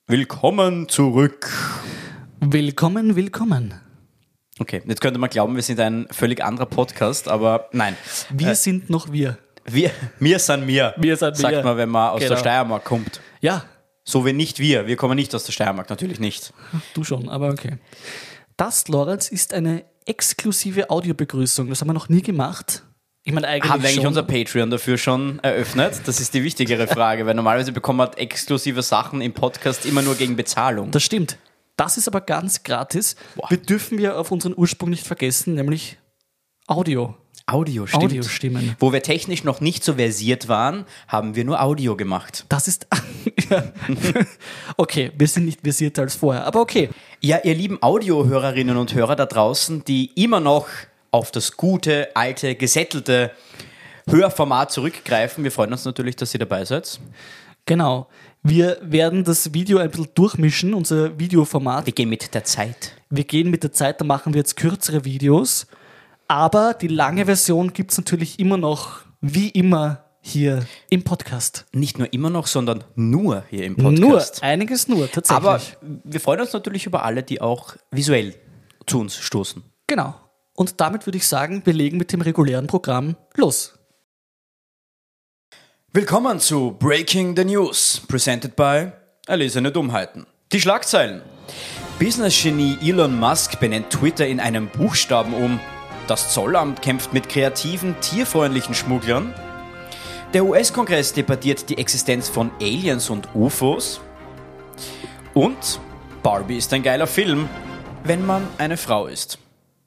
Willkommen zurück. Willkommen. Okay, jetzt könnte man glauben, wir sind ein völlig anderer Podcast, aber nein. Wir sind noch wir. Wir sind wir. Sagt man, wenn man aus der Genau. Steiermark kommt. Ja, So wie nicht wir. Wir kommen nicht aus der Steiermark, natürlich nicht. du schon, aber okay. Das, Lorenz, ist eine exklusive Audiobegrüßung. Das haben wir noch nie gemacht. Ich meine, eigentlich Haben wir eigentlich schon. unser Patreon dafür schon eröffnet? Das ist die wichtigere Frage, weil normalerweise bekommt man exklusive Sachen im Podcast immer nur gegen Bezahlung. Das stimmt. Das ist aber ganz gratis. Boah. Wir dürfen ja auf unseren Ursprung nicht vergessen, nämlich Audio. Audio, stimmt. Audiostimmen. Wo wir technisch noch nicht so versiert waren, haben wir nur Audio gemacht. Das ist... ja. Okay, wir sind nicht versierter als vorher, aber okay. Ja, ihr lieben Audiohörerinnen und Hörer da draußen, die immer noch auf das gute, alte, gesättelte Hörformat zurückgreifen. Wir freuen uns natürlich, dass ihr dabei seid. Genau. Wir werden das Video ein bisschen durchmischen, unser Videoformat. Wir gehen mit der Zeit. Wir gehen mit der Zeit, da machen wir jetzt kürzere Videos. Aber die lange Version gibt es natürlich immer noch, wie immer, hier im Podcast. Nicht nur immer noch, sondern nur hier im Podcast. Nur, einiges nur, tatsächlich. Aber wir freuen uns natürlich über alle, die auch visuell zu uns stoßen. Genau. Und damit würde ich sagen, wir legen mit dem regulären Programm los. Willkommen zu Breaking the News, presented by Erlesene Dummheiten. Die Schlagzeilen. Business-Genie Elon Musk benennt Twitter in einem Buchstaben um. Das Zollamt kämpft mit kreativen, tierfreundlichen Schmugglern. Der US-Kongress debattiert die Existenz von Aliens und UFOs. Und Barbie ist ein geiler Film, wenn man eine Frau ist.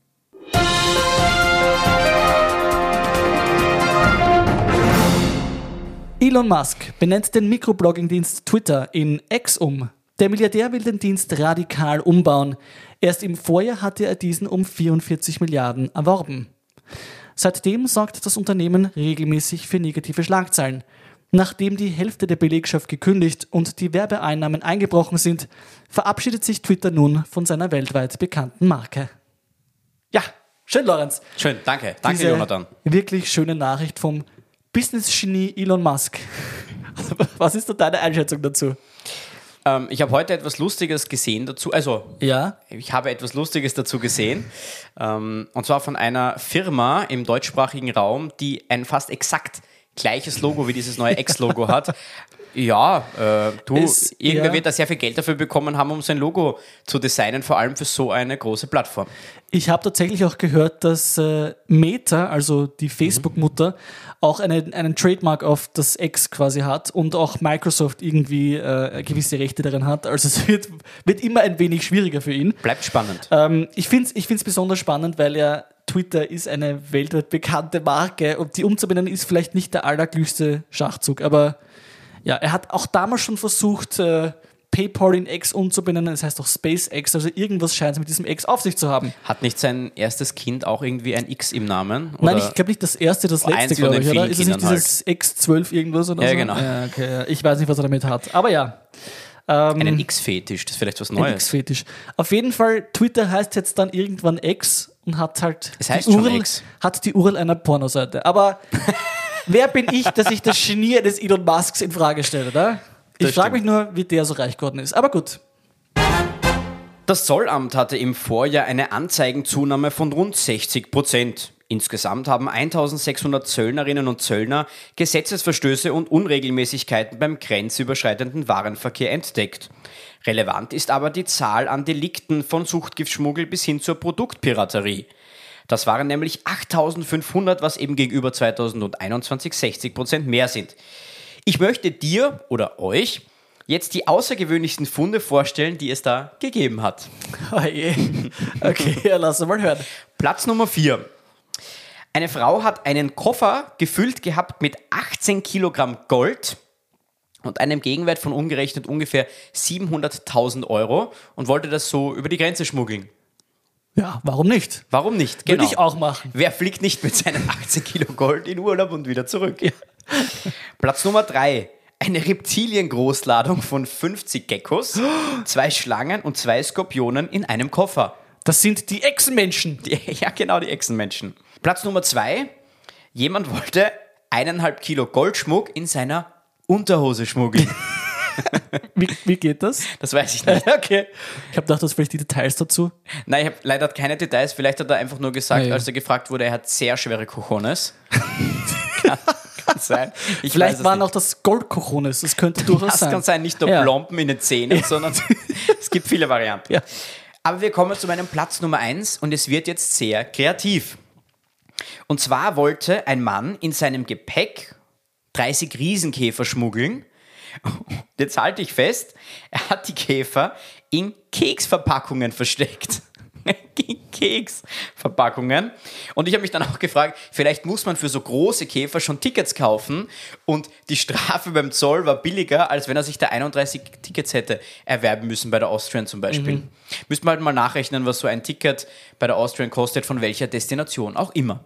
Elon Musk benennt den Mikroblogging-Dienst Twitter in X um. Der Milliardär will den Dienst radikal umbauen. Erst im Vorjahr hatte er diesen um 44 Milliarden erworben. Seitdem sorgt das Unternehmen regelmäßig für negative Schlagzeilen. Nachdem die Hälfte der Belegschaft gekündigt und die Werbeeinnahmen eingebrochen sind, verabschiedet sich Twitter nun von seiner weltweit bekannten Marke. Ja, schön, Lorenz. Schön, danke. Danke, Diese Jonathan. wirklich schöne Nachricht vom Business-Genie Elon Musk. Was ist da deine Einschätzung dazu? Ich habe heute etwas Lustiges gesehen dazu. Also, Ja, ich habe etwas Lustiges dazu gesehen. Und zwar von einer Firma im deutschsprachigen Raum, die ein fast exakt gleiches Logo wie dieses neue X-Logo hat. Ja, irgendwer wird da sehr viel Geld dafür bekommen haben, um sein Logo zu designen, vor allem für so eine große Plattform. ich habe tatsächlich auch gehört, dass Meta, also die Facebook-Mutter, auch einen Trademark auf das X quasi hat und auch Microsoft irgendwie gewisse Rechte daran hat. Also es wird immer ein wenig schwieriger für ihn. Bleibt spannend. Ich find's besonders spannend, weil ja Twitter ist eine weltweit bekannte Marke und die umzubenennen ist vielleicht nicht der allerklügste Schachzug, aber ja, er hat auch damals schon versucht, PayPal in X umzubenennen, das heißt auch SpaceX, also irgendwas scheint es mit diesem X auf sich zu haben. Hat nicht sein erstes Kind auch irgendwie ein X im Namen? Oder? Nein, ich glaube nicht das erste, das letzte, Eins von glaube den ich, oder? vielen Ist es nicht Kindern dieses X12 irgendwas oder Ja, so? genau. Ja, okay, ja. Ich weiß nicht, was er damit hat, aber ja. Einen X-Fetisch, das ist vielleicht was Ein Neues. X-Fetisch. Auf jeden Fall, Twitter heißt jetzt dann irgendwann X und hat halt Es heißt schon X. hat die URL einer Pornoseite. Aber wer bin ich, dass ich das Genie eines Elon Musks in Frage stelle, oder? Ich Das frage mich stimmt. nur, wie der so reich geworden ist. Aber gut. Das Zollamt hatte im Vorjahr eine Anzeigenzunahme von rund 60%. Insgesamt haben 1600 Zöllnerinnen und Zöllner Gesetzesverstöße und Unregelmäßigkeiten beim grenzüberschreitenden Warenverkehr entdeckt. Relevant ist aber die Zahl an Delikten von Suchtgiftschmuggel bis hin zur Produktpiraterie. Das waren nämlich 8500, was eben gegenüber 2021 60% mehr sind. Ich möchte dir oder euch jetzt die außergewöhnlichsten Funde vorstellen, die es da gegeben hat. Oh je. Okay, ja, lass uns mal hören. Platz Nummer 4. Eine Frau hat einen Koffer gefüllt gehabt mit 18 Kilogramm Gold und einem Gegenwert von umgerechnet ungefähr 700.000 Euro und wollte das so über die Grenze schmuggeln. Ja, warum nicht? Warum nicht? Würde ich auch machen. Wer fliegt nicht mit seinen 18 Kilo Gold in Urlaub und wieder zurück? Ja. Platz Nummer 3. Eine Reptiliengroßladung von 50 Geckos, 2 Schlangen und 2 Skorpionen in einem Koffer. Das sind die Echsenmenschen. Ja, genau, die Echsenmenschen. Platz Nummer 2. Jemand wollte 1,5 Kilo Goldschmuck in seiner Unterhose schmuggeln. Wie geht das? Das weiß ich nicht. Okay. Ich habe gedacht, du hast vielleicht die Details dazu. Nein, ich habe leider keine Details. Vielleicht hat er einfach nur gesagt, Ja. als er gefragt wurde, er hat sehr schwere Cojones. kann sein. Ich weiß Vielleicht es waren nicht. auch das Gold-Cojones. Das könnte durchaus Das sein. kann sein, nicht nur Ja. Plomben in den Zähnen, sondern es gibt viele Varianten. Ja. Aber wir kommen zu meinem Platz Nummer 1 und es wird jetzt sehr kreativ. Und zwar wollte ein Mann in seinem Gepäck 30 Riesenkäfer schmuggeln. Jetzt halte ich fest, er hat die Käfer in Keksverpackungen versteckt. In Keksverpackungen. Und ich habe mich dann auch gefragt, vielleicht muss man für so große Käfer schon Tickets kaufen und die Strafe beim Zoll war billiger, als wenn er sich da 31 Tickets hätte erwerben müssen bei der Austrian zum Beispiel. Müsste man halt mal nachrechnen, was so ein Ticket bei der Austrian kostet, von welcher Destination auch immer.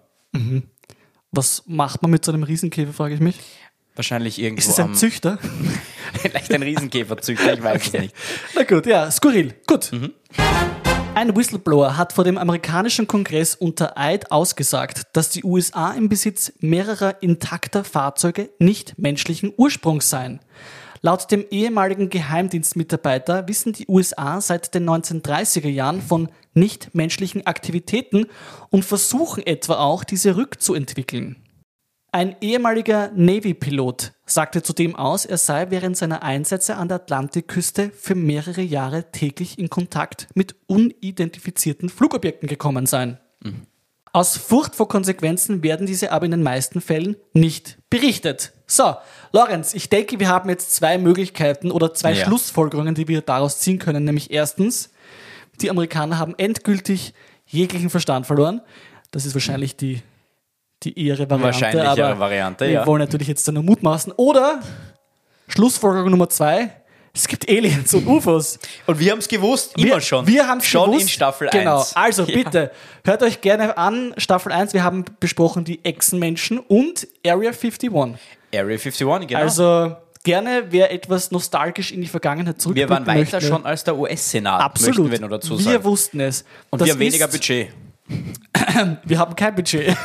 Was macht man mit so einem Riesenkäfer, frage ich mich. Wahrscheinlich irgendwo Ist es ein Züchter? vielleicht ein Riesenkäferzüchter, ich weiß es nicht. Na gut, ja, skurril. Gut. Ein Whistleblower hat vor dem amerikanischen Kongress unter Eid ausgesagt, dass die USA im Besitz mehrerer intakter Fahrzeuge nicht menschlichen Ursprungs seien. Laut dem ehemaligen Geheimdienstmitarbeiter wissen die USA seit den 1930er Jahren von nichtmenschlichen Aktivitäten und versuchen etwa auch, diese rückzuentwickeln. Ein ehemaliger Navy-Pilot sagte zudem aus, er sei während seiner Einsätze an der Atlantikküste für mehrere Jahre täglich in Kontakt mit unidentifizierten Flugobjekten gekommen sein. Aus Furcht vor Konsequenzen werden diese aber in den meisten Fällen nicht berichtet. So, Lorenz, ich denke, wir haben jetzt zwei Möglichkeiten oder zwei Ja. Schlussfolgerungen, die wir daraus ziehen können. Nämlich erstens, die Amerikaner haben endgültig jeglichen Verstand verloren. Das ist wahrscheinlich die ihre Variante. Wahrscheinlich aber ihre Variante, wir ja. wollen natürlich jetzt nur mutmaßen. Oder Schlussfolgerung Nummer 2, es gibt Aliens und UFOs. Und wir haben es gewusst, immer schon. Wir haben es schon gewusst. in Staffel 1. Genau, also Ja. bitte, hört euch gerne an, Staffel 1, wir haben besprochen die Echsenmenschen und Area 51. Area 51, genau. Also gerne, wer etwas nostalgisch in die Vergangenheit wir zurückblicken waren weiter möchte. schon als der US-Senat, Absolut. möchten wir nur dazu Wir sagen. wussten es. Und Das wir haben weniger ist- Budget. Wir haben kein Budget.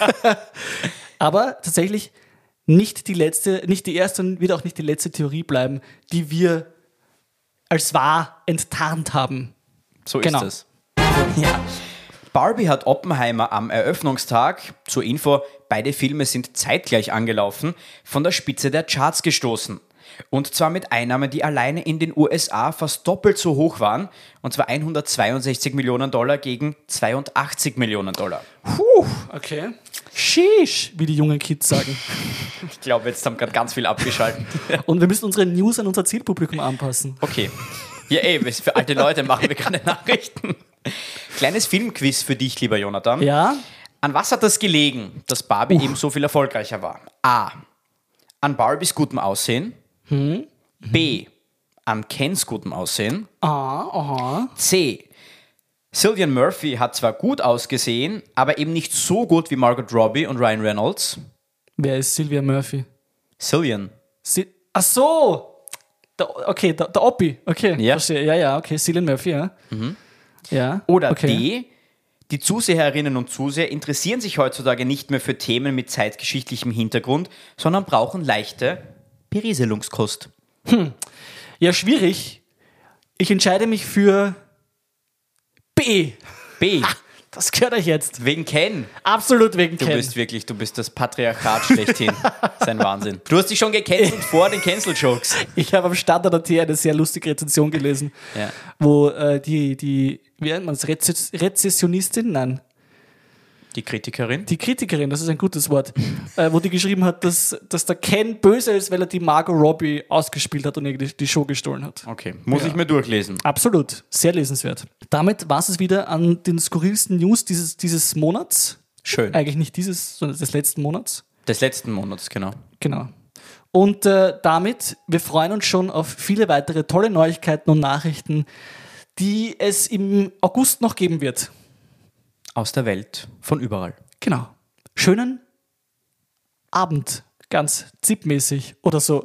Aber tatsächlich nicht die erste und wird auch nicht die letzte Theorie bleiben, die wir als wahr enttarnt haben. So Genau. ist es. Ja. Barbie hat Oppenheimer am Eröffnungstag, zur Info, beide Filme sind zeitgleich angelaufen, von der Spitze der Charts gestoßen. Und zwar mit Einnahmen, die alleine in den USA fast doppelt so hoch waren, und zwar 162 Millionen Dollar gegen 82 Millionen Dollar. Puh, okay. Sheesh, wie die jungen Kids sagen. Ich glaube, jetzt haben gerade ganz viel abgeschaltet. Und wir müssen unsere News an unser Zielpublikum anpassen. Okay. Ja, für alte Leute machen wir keine Nachrichten. Kleines Filmquiz für dich, lieber Jonathan. Ja? An was hat das gelegen, dass Barbie eben so viel erfolgreicher war? A. An Barbies gutem Aussehen. B. An Kens gutem Aussehen. Aha. C. Cillian Murphy hat zwar gut ausgesehen, aber eben nicht so gut wie Margot Robbie und Ryan Reynolds. Wer ist Cillian Murphy? Cillian. Ach so! Der Oppi. Okay, Ja. verstehe. Ja, okay. Cillian Murphy, ja. Ja. Oder okay. D. Die Zuseherinnen und Zuseher interessieren sich heutzutage nicht mehr für Themen mit zeitgeschichtlichem Hintergrund, sondern brauchen leichte Berieselungskost. Ja, schwierig. Ich entscheide mich für B. B. Das gehört euch jetzt. Wegen Ken. Absolut wegen Du Ken. bist das Patriarchat schlechthin. Sein Wahnsinn. Du hast dich schon gecancelt vor den Cancel-Jokes. Ich habe am Standard.at eine sehr lustige Rezension gelesen, Ja. wo wie nennt man es, Rezessionistin? Nein, Die Kritikerin. die Kritikerin, das ist ein gutes Wort, wo die geschrieben hat, dass der Ken böse ist, weil er die Margot Robbie ausgespielt hat und ihr die Show gestohlen hat. Okay, muss ich mir durchlesen. Absolut, sehr lesenswert. Damit war es wieder an den skurrilsten News dieses Monats. Schön. Eigentlich nicht dieses, sondern des letzten Monats. Des letzten Monats, genau. Genau. Und damit, wir freuen uns schon auf viele weitere tolle Neuigkeiten und Nachrichten, die es im August noch geben wird. Aus der Welt, von überall. Genau. Schönen Abend, ganz zipmäßig oder so.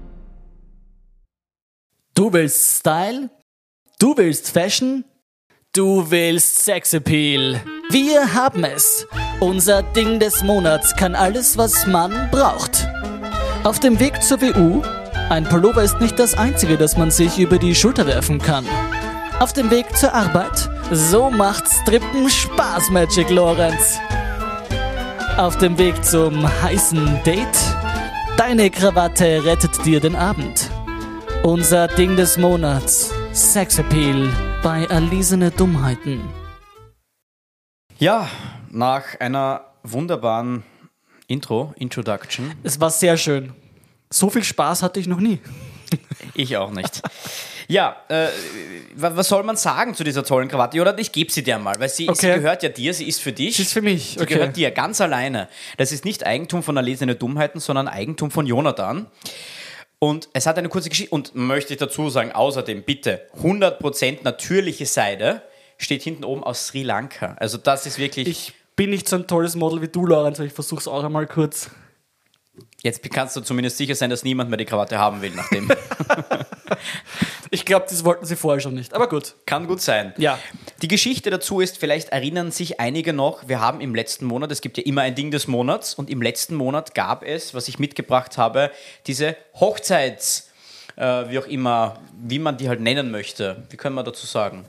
Du willst Style, du willst Fashion, Du willst Sexappeal. Wir haben es. Unser Ding des Monats kann alles, was man braucht. Auf dem Weg zur WU, ein Pullover ist nicht das Einzige, das man sich über die Schulter werfen kann. Auf dem Weg zur Arbeit, so macht Strippen Spaß, Magic Lorenz. Auf dem Weg zum heißen Date, deine Krawatte rettet dir den Abend. Unser Ding des Monats, Sexappeal bei erlesene Dummheiten. Ja, nach einer wunderbaren Introduction. Es war sehr schön. So viel Spaß hatte ich noch nie. Ich auch nicht. Ja, was soll man sagen zu dieser tollen Krawatte? Oder ich gebe sie dir mal, weil sie gehört ja dir, sie ist für dich. Sie ist für mich, Sie gehört dir ganz alleine. Das ist nicht Eigentum von erlesene Dummheiten, sondern Eigentum von Jonathan. Und es hat eine kurze Geschichte. Und möchte ich dazu sagen, außerdem bitte, 100% natürliche Seide steht hinten oben aus Sri Lanka. Also das ist wirklich... Ich bin nicht so ein tolles Model wie du, Lorenz, aber ich versuche es auch einmal kurz. Jetzt kannst du zumindest sicher sein, dass niemand mehr die Krawatte haben will, nachdem... Ich glaube, das wollten sie vorher schon nicht, aber gut. Kann gut sein. Ja. Die Geschichte dazu ist, vielleicht erinnern sich einige noch, wir haben im letzten Monat, es gibt ja immer ein Ding des Monats, und im letzten Monat gab es, was ich mitgebracht habe, diese wie auch immer, wie man die halt nennen möchte. Wie können wir dazu sagen?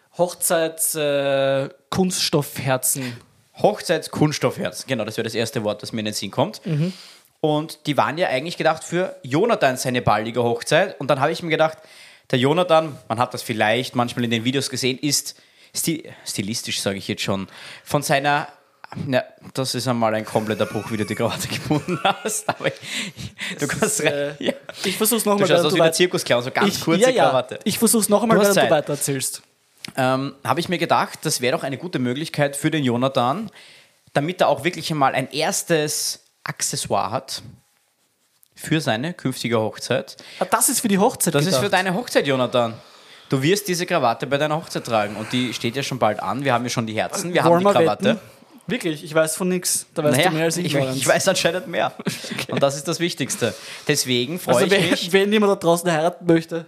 Kunststoffherzen. Hochzeitskunststoffherzen, genau, das wäre das erste Wort, das mir in den Sinn kommt. Mhm. Und die waren ja eigentlich gedacht für Jonathan seine baldige Hochzeit. Und dann habe ich mir gedacht, der Jonathan, man hat das vielleicht manchmal in den Videos gesehen, ist stilistisch, sage ich jetzt schon, von seiner... Ja, das ist einmal ein kompletter Bruch, wie du die Krawatte gebunden hast. Aber du kannst ja. Ich versuch's nochmal. Du schaust aus wie der Zirkusclown, so ganz kurze Krawatte. Ich versuch's noch einmal, während du weiter erzählst. Habe ich mir gedacht, das wäre doch eine gute Möglichkeit für den Jonathan, damit er auch wirklich einmal ein erstes Accessoire hat für seine künftige Hochzeit. Das ist für die Hochzeit Das gedacht. ist für deine Hochzeit, Jonathan. Du wirst diese Krawatte bei deiner Hochzeit tragen und die steht ja schon bald an. Wir haben ja schon die Herzen, wir haben die Krawatte. Wetten? Wirklich, ich weiß von nichts. Da weißt du mehr als ich. Ich weiß anscheinend mehr. Okay. Und das ist das Wichtigste. Deswegen freue ich mich. Wenn jemand da draußen heiraten möchte.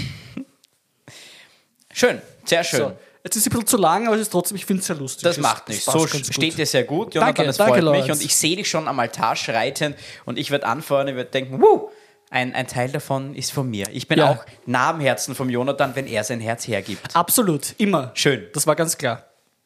Schön, sehr schön. So. Jetzt ist es ein bisschen zu lang, aber es ist trotzdem, ich finde es sehr lustig. Das macht nichts. So steht dir sehr gut, Jonathan, das freut mich. Und ich sehe dich schon am Altar schreiten und ich werde anfeuern, ich werde denken, ein Teil davon ist von mir. Ich bin auch nah am Herzen vom Jonathan, wenn er sein Herz hergibt. Absolut, immer. Schön. Das war ganz klar.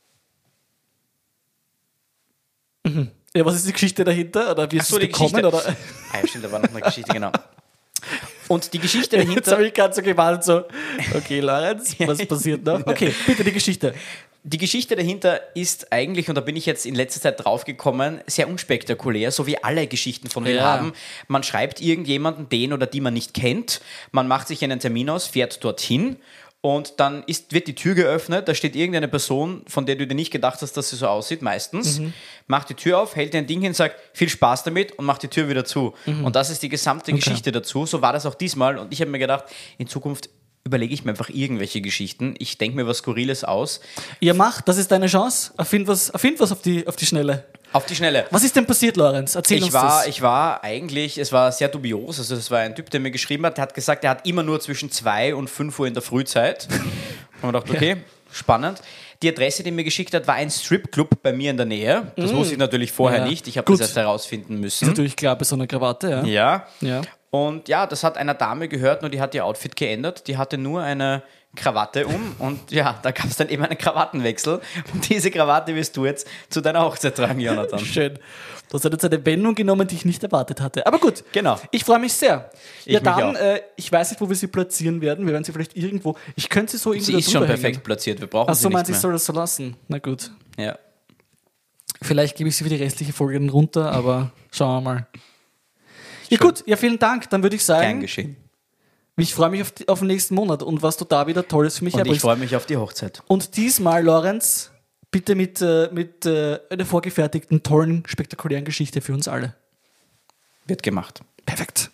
Mhm. Ja, was ist die Geschichte dahinter? Oder wie ist es gekommen? Oder? Ja, stimmt, da war noch eine Geschichte, genau. Und die Geschichte dahinter... Jetzt habe ich gerade so gewartet, so, okay, Lorenz, was passiert noch? Okay, bitte die Geschichte. Die Geschichte dahinter ist eigentlich, und da bin ich jetzt in letzter Zeit draufgekommen, sehr unspektakulär, so wie alle Geschichten von mir haben. Man schreibt irgendjemanden, den oder die man nicht kennt, man macht sich einen Termin aus, fährt dorthin und dann wird die Tür geöffnet, da steht irgendeine Person, von der du dir nicht gedacht hast, dass sie so aussieht, meistens, macht die Tür auf, hält dir ein Ding hin, sagt, viel Spaß damit und macht die Tür wieder zu. Und das ist die gesamte Geschichte dazu. So war das auch diesmal und ich habe mir gedacht, in Zukunft überlege ich mir einfach irgendwelche Geschichten. Ich denke mir was Skurriles aus. Ja, mach, das ist deine Chance. Erfind was auf die Schnelle. Auf die Schnelle. Was ist denn passiert, Lorenz? Erzähl uns das. Ich war eigentlich, es war sehr dubios, also das war ein Typ, der mir geschrieben hat, der hat gesagt, er hat immer nur zwischen 2 und 5 Uhr in der Frühzeit. Und man dachte, okay, spannend. Die Adresse, die er mir geschickt hat, war ein Stripclub bei mir in der Nähe. Das wusste ich natürlich vorher nicht. Ich habe das erst herausfinden müssen. Ist natürlich klar, bei so einer Krawatte, ja. Und ja, das hat einer Dame gehört, nur die hat ihr Outfit geändert. Die hatte nur eine Krawatte um und ja, da gab es dann eben einen Krawattenwechsel. Und diese Krawatte wirst du jetzt zu deiner Hochzeit tragen, Jonathan. Schön. Das hat jetzt eine Wendung genommen, die ich nicht erwartet hatte. Aber gut, genau. Ich freue mich sehr. Ich weiß nicht, wo wir sie platzieren werden. Wir werden sie vielleicht irgendwo... Ich könnte sie so irgendwie... Sie ist schon perfekt platziert, wir brauchen sie nicht mehr. Meinst du, ich soll das so lassen? Na gut. Ja. Vielleicht gebe ich sie für die restliche Folge dann runter, aber schauen wir mal. Ja gut, ja vielen Dank. Dann würde ich sagen... Gern geschehen. Ich freue mich auf den nächsten Monat und was du da wieder Tolles für mich herbringst. Und ich freue mich auf die Hochzeit. Und diesmal, Lorenz, bitte mit einer vorgefertigten, tollen, spektakulären Geschichte für uns alle. Wird gemacht. Perfekt.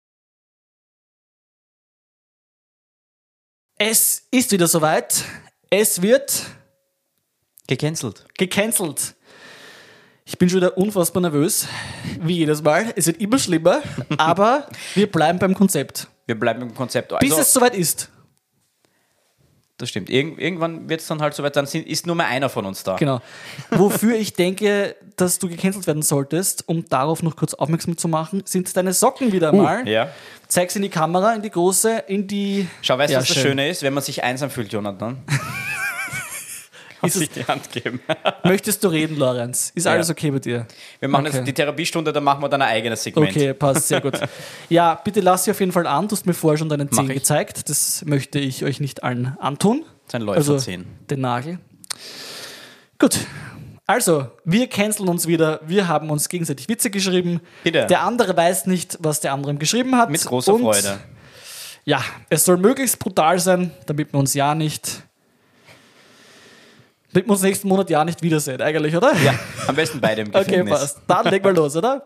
Es ist wieder soweit. Es wird... Gecancelt. Ich bin schon wieder unfassbar nervös, wie jedes Mal. Es wird immer schlimmer, aber wir bleiben beim Konzept. Wir bleiben beim Konzept. Also, bis es soweit ist. Das stimmt. Irgendwann wird es dann halt soweit, dann ist nur mehr einer von uns da. Genau. Wofür ich denke, dass du gecancelt werden solltest, um darauf noch kurz aufmerksam zu machen, sind deine Socken wieder mal. Ja. Zeig's in die Kamera, in die große, in die... Schau, weißt du, Ja, was das schön. Schöne ist? Wenn man sich einsam fühlt, Jonathan. Muss sich die Hand geben. Möchtest du reden, Lorenz? Ist alles okay bei dir? Wir machen Okay. jetzt die Therapiestunde, dann machen wir dann ein eigenes Segment. Okay, passt, sehr gut. Ja, bitte lass sie auf jeden Fall an. Du hast mir vorher schon deinen Mach Zehen ich. gezeigt. Das möchte ich euch nicht allen antun. Sein Also Läuferzehen. den Nagel. Gut. Also, wir canceln uns wieder. Wir haben uns gegenseitig Witze geschrieben. Bitte. Der andere weiß nicht, was der andere ihm geschrieben hat. Mit großer Und Freude. Ja, es soll möglichst brutal sein, damit wir uns nächsten Monat ja nicht wiedersehen, eigentlich, oder? Ja, am besten beide im Okay, Gefängnis. passt. Dann legen wir los, oder?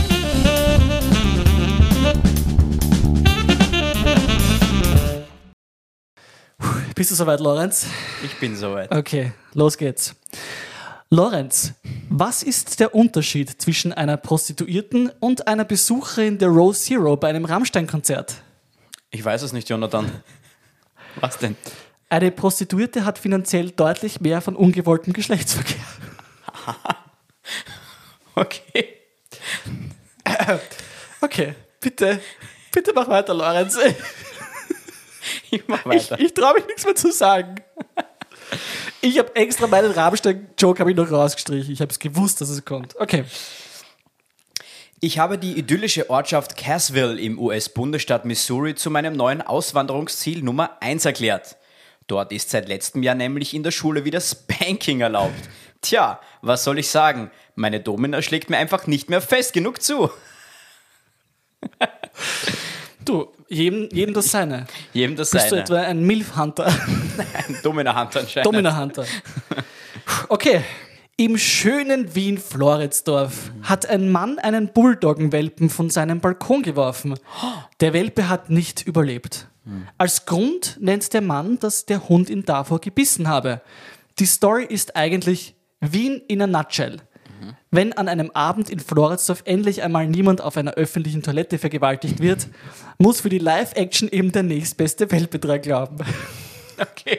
Bist du soweit, Lorenz? Ich bin soweit. Okay, los geht's. Lorenz, was ist der Unterschied zwischen einer Prostituierten und einer Besucherin der Row Zero bei einem Rammstein-Konzert? Ich weiß es nicht, Jonathan. Was denn? Eine Prostituierte hat finanziell deutlich mehr von ungewolltem Geschlechtsverkehr. Okay. Okay, bitte mach weiter, Lorenz. Ich mach weiter. Ich traue mich nichts mehr zu sagen. Ich habe extra meinen Rammstein-Joke noch rausgestrichen. Ich habe es gewusst, dass es kommt. Okay. Ich habe die idyllische Ortschaft Cassville im US-Bundesstaat Missouri zu meinem neuen Auswanderungsziel Nummer 1 erklärt. Dort ist seit letztem Jahr nämlich in der Schule wieder Spanking erlaubt. Tja, was soll ich sagen? Meine Domina schlägt mir einfach nicht mehr fest genug zu. Du, jedem das seine. Jedem das Bist du seine. etwa ein Milf-Hunter? Ein Domina-Hand anscheinend. Domina-Hunter. Okay. Im schönen Wien-Floridsdorf hat ein Mann einen Bulldoggenwelpen von seinem Balkon geworfen. Der Welpe hat nicht überlebt. Als Grund nennt der Mann, dass der Hund ihn davor gebissen habe. Die Story ist eigentlich Wien in a nutshell. Wenn an einem Abend in Floridsdorf endlich einmal niemand auf einer öffentlichen Toilette vergewaltigt wird, muss für die Live-Action eben der nächstbeste Welpe dran glauben. Okay.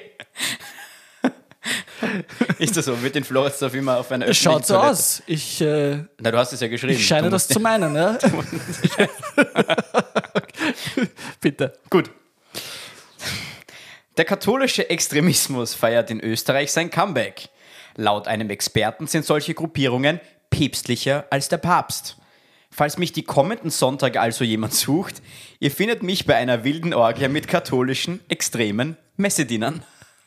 Ist das so? Wird in Floridsdorf immer auf einer Es öffentlichen schaut so Toilette? aus. Na, du hast es ja geschrieben. Ich scheine Du das musst- zu meinen, ja? Bitte. Gut. Der katholische Extremismus feiert in Österreich sein Comeback. Laut einem Experten sind solche Gruppierungen päpstlicher als der Papst. Falls mich die kommenden Sonntage also jemand sucht, ihr findet mich bei einer wilden Orgie mit katholischen, extremen Messedienern.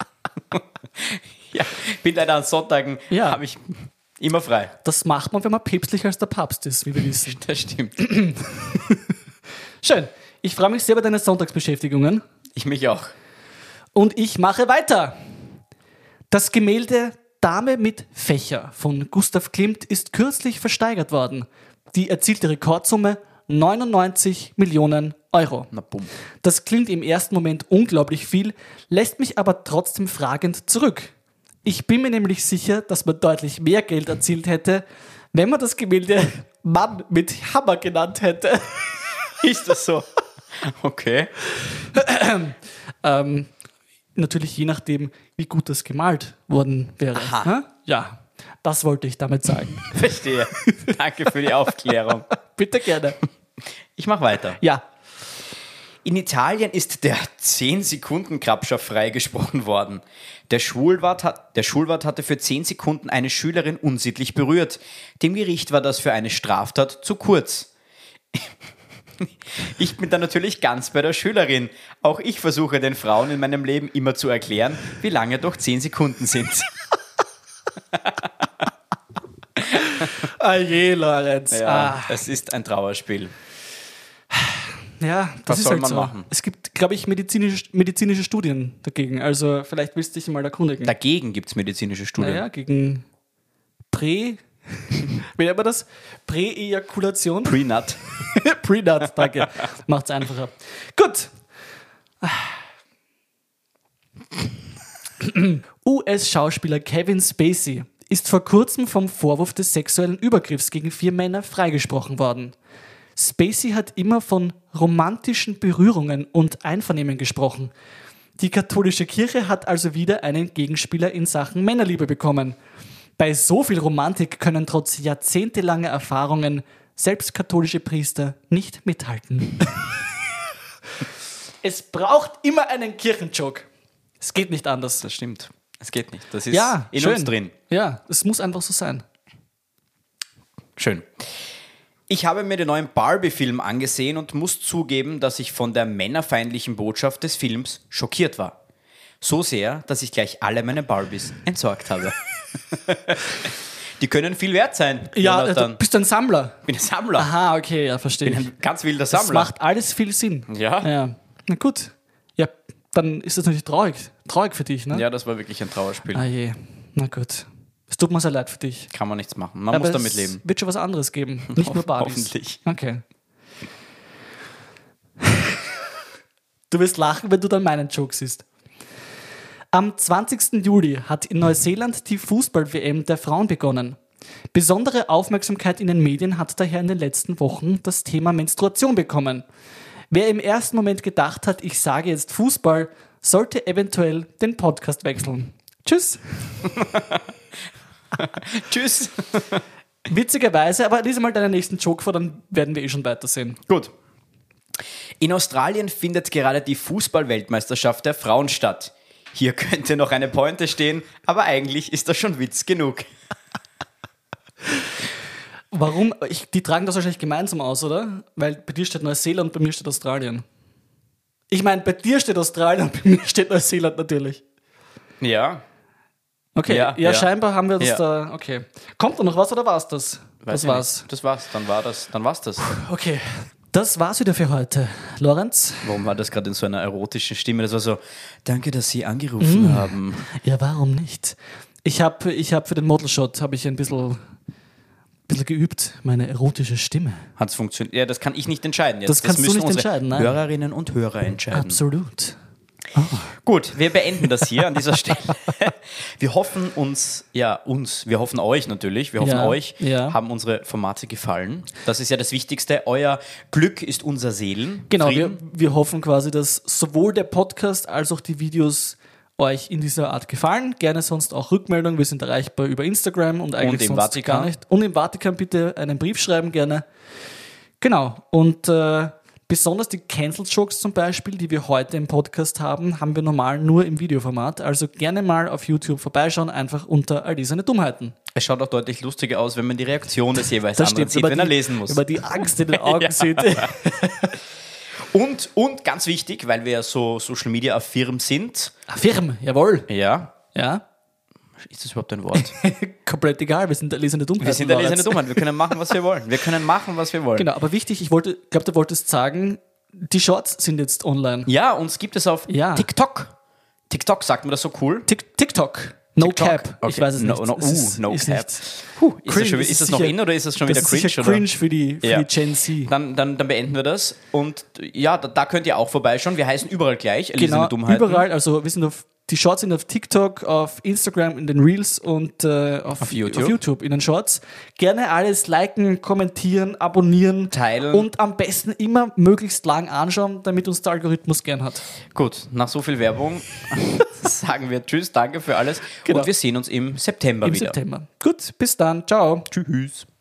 Ja, bin leider an Sonntagen, Ja. habe ich immer frei. Das macht man, wenn man päpstlicher als der Papst ist, wie wir wissen. Das stimmt. Schön. Ich freue mich sehr über deine Sonntagsbeschäftigungen. Ich mich auch. Und ich mache weiter. Das Gemälde Dame mit Fächer von Gustav Klimt ist kürzlich versteigert worden. Die erzielte Rekordsumme 99 Millionen Euro. Na bumm. Das klingt im ersten Moment unglaublich viel, lässt mich aber trotzdem fragend zurück. Ich bin mir nämlich sicher, dass man deutlich mehr Geld erzielt hätte, wenn man das Gemälde Mann mit Hammer genannt hätte. Ist das so? Okay. Natürlich je nachdem, wie gut das gemalt worden wäre. Aha. Hä? Ja, das wollte ich damit sagen. Verstehe. Danke für die Aufklärung. Bitte gerne. Ich mache weiter. Ja, In Italien ist der 10-Sekunden-Krabscher freigesprochen worden. Der Schulwart hatte für 10 Sekunden eine Schülerin unsittlich berührt. Dem Gericht war das für eine Straftat zu kurz. Ich bin da natürlich ganz bei der Schülerin. Auch ich versuche den Frauen in meinem Leben immer zu erklären, wie lange doch 10 Sekunden sind. je, Lorenz. Ja, es ist ein Trauerspiel. Ja, das Was ist soll halt man so. machen? Es gibt, glaube ich, medizinische Studien dagegen. Also vielleicht willst du dich mal erkundigen. Dagegen gibt es medizinische Studien. Naja, gegen wie nennt man das? Präejakulation? Prenut. Prenut, danke. Macht's einfacher. Gut. US-Schauspieler Kevin Spacey ist vor kurzem vom Vorwurf des sexuellen Übergriffs gegen 4 Männer freigesprochen worden. Spacey hat immer von romantischen Berührungen und Einvernehmen gesprochen. Die katholische Kirche hat also wieder einen Gegenspieler in Sachen Männerliebe bekommen. Bei so viel Romantik können trotz jahrzehntelanger Erfahrungen selbst katholische Priester nicht mithalten. Es braucht immer einen Kirchenjoke. Es geht nicht anders. Das stimmt. Es geht nicht. Das ist in schön. uns drin. Ja, es muss einfach so sein. Schön. Ich habe mir den neuen Barbie-Film angesehen und muss zugeben, dass ich von der männerfeindlichen Botschaft des Films schockiert war. So sehr, dass ich gleich alle meine Barbies entsorgt habe. Die können viel wert sein. Ja, Jonathan. du bist ein Sammler. Ich bin ein Sammler. Aha, okay, ja, verstehe Ich bin ich. ein ganz wilder Das Sammler. macht alles viel Sinn. Ja. Na gut. Ja, dann ist das natürlich traurig. Traurig für dich, ne? Ja, das war wirklich ein Trauerspiel. Ah je. Na gut. Es tut mir sehr leid für dich. Kann man nichts machen. Man muss damit leben. Es wird schon was anderes geben. Nicht nur Barbies. Hoffentlich. Okay. Du wirst lachen, wenn du dann meinen Joke siehst. Am 20. Juli hat in Neuseeland die Fußball-WM der Frauen begonnen. Besondere Aufmerksamkeit in den Medien hat daher in den letzten Wochen das Thema Menstruation bekommen. Wer im ersten Moment gedacht hat, ich sage jetzt Fußball, sollte eventuell den Podcast wechseln. Tschüss. Tschüss. Witzigerweise, aber lies mal deinen nächsten Joke vor, dann werden wir schon weitersehen. Gut. In Australien findet gerade die Fußball-Weltmeisterschaft der Frauen statt. Hier könnte noch eine Pointe stehen, aber eigentlich ist das schon Witz genug. Warum? Die tragen das wahrscheinlich gemeinsam aus, oder? Weil bei dir steht Neuseeland, bei mir steht Australien. Ich meine, bei dir steht Australien, bei mir steht Neuseeland natürlich. Ja. Okay, ja, scheinbar haben wir das Ja. da. Okay. Kommt da noch was oder war's das? Weiß Das ich war's. nicht. Das war's. Dann war's das. Okay. Das war's wieder für heute. Lorenz? Warum war das gerade in so einer erotischen Stimme? Das war so, danke, dass Sie angerufen haben. Ja, warum nicht? Ich hab für den Modelshot habe ich ein bisschen geübt, meine erotische Stimme. Hat es funktioniert? Ja, das kann ich nicht entscheiden jetzt. Das kannst du müssen nicht unsere entscheiden, nein. Hörerinnen und Hörer entscheiden. Absolut. Gut, wir beenden das hier an dieser Stelle. Wir hoffen wir hoffen euch natürlich, haben unsere Formate gefallen. Das ist ja das Wichtigste. Euer Glück ist unser Seelen. Genau, Frieden. wir hoffen quasi, dass sowohl der Podcast als auch die Videos euch in dieser Art gefallen. Gerne sonst auch Rückmeldung. Wir sind erreichbar über Instagram und eigentlich im sonst Vatikan. gar nicht. Und im Vatikan bitte einen Brief schreiben gerne. Genau. Und besonders die Cancelled Jokes zum Beispiel, die wir heute im Podcast haben wir normal nur im Videoformat. Also gerne mal auf YouTube vorbeischauen, einfach unter all diese Dummheiten. Es schaut auch deutlich lustiger aus, wenn man die Reaktion des jeweils anderen sieht, wenn er lesen muss. Über die Angst in den Augen sieht. Und ganz wichtig, weil wir ja so Social Media affirm sind. Affirm, jawohl. Ja. Ja. Ist das überhaupt ein Wort? Komplett egal, wir sind der lesende Dummheit. Wir sind der lesende Dummheit. Wir können machen, was wir wollen. Genau, aber wichtig, ich glaube, du wolltest sagen, die Shorts sind jetzt online. Ja, uns gibt es auf Ja. TikTok. TikTok, sagt man das so cool? TikTok. No TikTok. Cap. Okay. Ich weiß es nicht. No Es cap. nicht- Ist das noch in oder ist das schon wieder das cringe? ist sicher cringe für die Ja. Gen Z. Dann beenden wir das. Und ja, da könnt ihr auch vorbeischauen. Wir heißen überall gleich. Genau, Erlesene Dummheiten. überall. Also die Shorts sind auf TikTok, auf Instagram in den Reels und auf YouTube in den Shorts. Gerne alles liken, kommentieren, abonnieren. Teilen. Und am besten immer möglichst lang anschauen, damit uns der Algorithmus gern hat. Gut, nach so viel Werbung sagen wir Tschüss, danke für alles. Genau. Und wir sehen uns im September wieder. September. Gut, bis dann. Ciao. Tschüss.